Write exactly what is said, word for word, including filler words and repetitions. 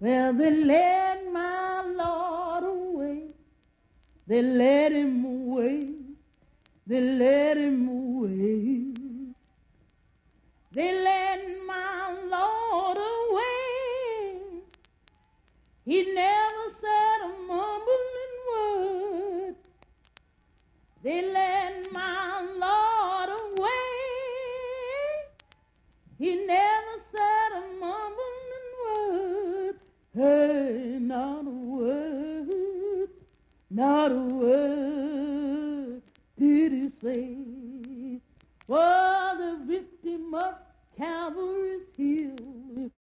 Well, they led my Lord away. They led him away. They led him away. They led my Lord away. He never said a mumbling word. They led my Lord away. He never said a mumbling word. Hey, not a word, not a word did he say. Whoa.